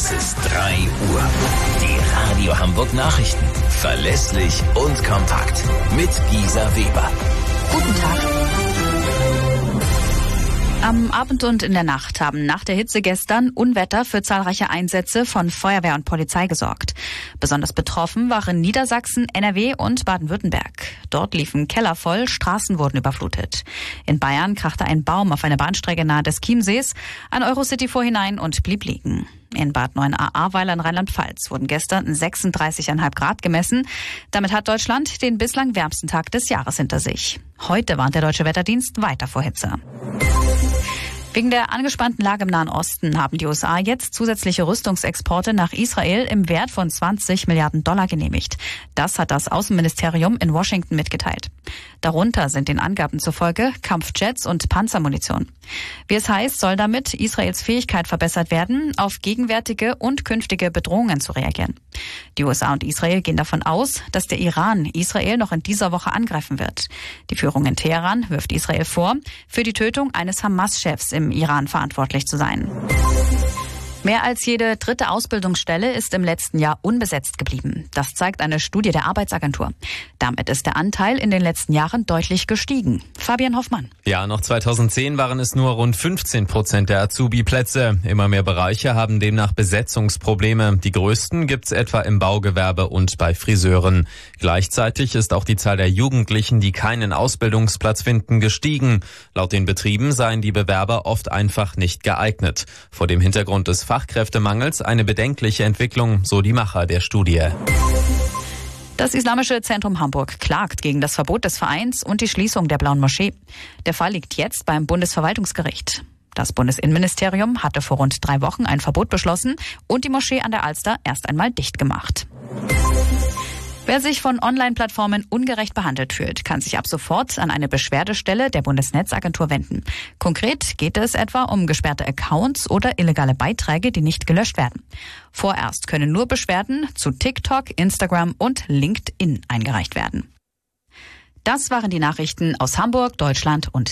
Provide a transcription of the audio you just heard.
Es ist 3 Uhr. Die Radio Hamburg Nachrichten. Verlässlich und kompakt. Mit Gisa Weber. Guten Tag. Am Abend und in der Nacht haben nach der Hitze gestern Unwetter für zahlreiche Einsätze von Feuerwehr und Polizei gesorgt. Besonders betroffen waren Niedersachsen, NRW und Baden-Württemberg. Dort liefen Keller voll, Straßen wurden überflutet. In Bayern krachte ein Baum auf einer Bahnstrecke nahe des Chiemsees. Ein Eurocity fuhr hinein und blieb liegen. In Bad Neuenahr-Ahrweiler in Rheinland-Pfalz wurden gestern 36,5 Grad gemessen. Damit hat Deutschland den bislang wärmsten Tag des Jahres hinter sich. Heute warnt der Deutsche Wetterdienst weiter vor Hitze. Wegen der angespannten Lage im Nahen Osten haben die USA jetzt zusätzliche Rüstungsexporte nach Israel im Wert von $20 Milliarden genehmigt. Das hat das Außenministerium in Washington mitgeteilt. Darunter sind den Angaben zufolge Kampfjets und Panzermunition. Wie es heißt, soll damit Israels Fähigkeit verbessert werden, auf gegenwärtige und künftige Bedrohungen zu reagieren. Die USA und Israel gehen davon aus, dass der Iran Israel noch in dieser Woche angreifen wird. Die Führung in Teheran wirft Israel vor, für die Tötung eines Hamas-Chefs im Iran verantwortlich zu sein. Mehr als jede dritte Ausbildungsstelle ist im letzten Jahr unbesetzt geblieben. Das zeigt eine Studie der Arbeitsagentur. Damit ist der Anteil in den letzten Jahren deutlich gestiegen. Fabian Hoffmann. Ja, noch 2010 waren es nur rund 15% der Azubi-Plätze. Immer mehr Bereiche haben demnach Besetzungsprobleme. Die größten gibt's etwa im Baugewerbe und bei Friseuren. Gleichzeitig ist auch die Zahl der Jugendlichen, die keinen Ausbildungsplatz finden, gestiegen. Laut den Betrieben seien die Bewerber oft einfach nicht geeignet. Vor dem Hintergrund des Fachkräftemangels eine bedenkliche Entwicklung, so die Macher der Studie. Das Islamische Zentrum Hamburg klagt gegen das Verbot des Vereins und die Schließung der Blauen Moschee. Der Fall liegt jetzt beim Bundesverwaltungsgericht. Das Bundesinnenministerium hatte vor rund 3 Wochen ein Verbot beschlossen und die Moschee an der Alster erst einmal dicht gemacht. Wer sich von Online-Plattformen ungerecht behandelt fühlt, kann sich ab sofort an eine Beschwerdestelle der Bundesnetzagentur wenden. Konkret geht es etwa um gesperrte Accounts oder illegale Beiträge, die nicht gelöscht werden. Vorerst können nur Beschwerden zu TikTok, Instagram und LinkedIn eingereicht werden. Das waren die Nachrichten aus Hamburg, Deutschland und